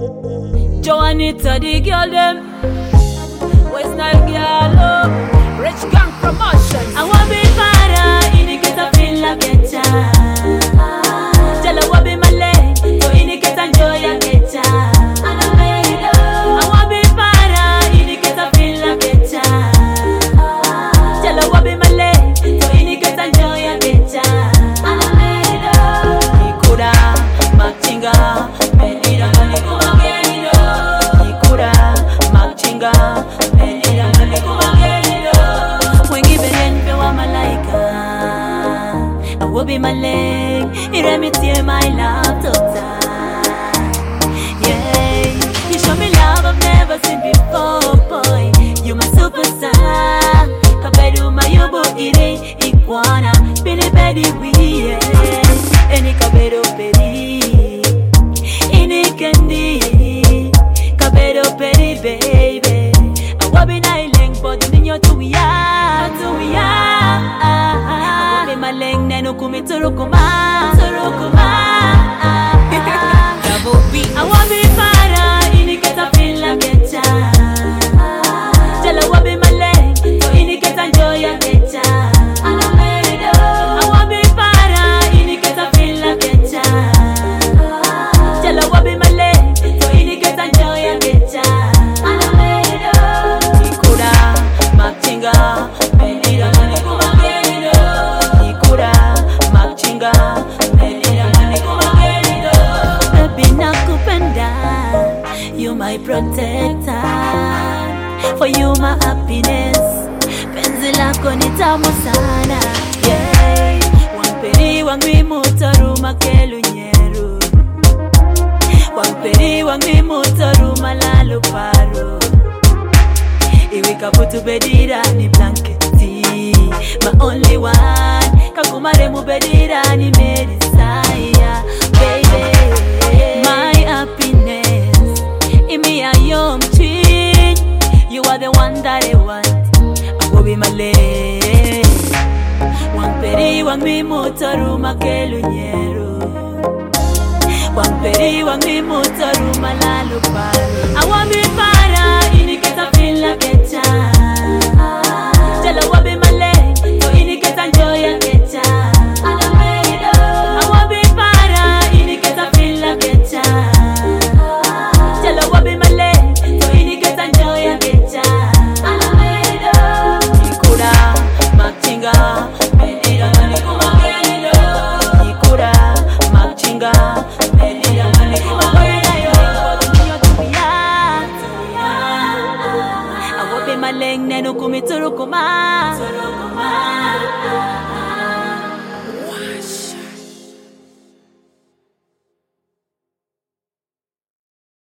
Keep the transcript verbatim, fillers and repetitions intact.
Joanita the girl them, West Nile girl, oh. Rich Gang Promotions. I want be para, indicate I feel like a child. Tell her what be my leg, so indicate enjoy a child. I want be para, indicate I feel like a child. Tell her what be my leg, so indicate enjoy a child. Nikura, Machinga, Medira, Manikumagerino. Nikura, Machinga, Medira, Manikumagerino. When given in for Malaika, I will be my leg. Irremediate my love to die. Yeah, you show me love I've never seen before, boy. You my superstar. Kabedu mayubo ire iguana. Bini bedi we, yeah. Any kabedu pedi, any candy. Kabedu pedi, baby. I will be nailing, but the ninyo to we are, to we are. I will be my leg, neno kumi turukuma, turukuma. Double B. I want be para, indicate I feel like a child. Tell her what be my leg, so indicate enjoy a child. I want be para, indicate I feel like a child. Tell her what be my leg, so indicate enjoy a child. Nikura, Machinga, Medira, Manikumagerino. Nikura, Machinga, Medira, Manikumagerino. Baby, nakupenda, you my protector. For you my happiness, penzi lako ni tamu sana. Yeah, wamperi wangi mutaru makelu nyeru. Wamperi wangi mutaru malalu paru. Iwi kaputu bedira ni blanketi, my only one. Kakumare mu bedira ni medisaya, baby. My happiness, imi ayom chin. You are the one that I want. I will be my leg. Wamperi wangi mutaru makelu nyeru. Wamperi wangi mutaru malalu paru. I want be para, indicate I feel like a child. Tell her what be my leg, so indicate enjoy a child. I want be para, indicate I feel like a child. Tell her what be my leg, so indicate enjoy a child. Nikura, Machinga, Medira, Manikumagerino. Nikura, Machinga, Medira, Manikumagerino. I will be my leg, neno kumi turukuma.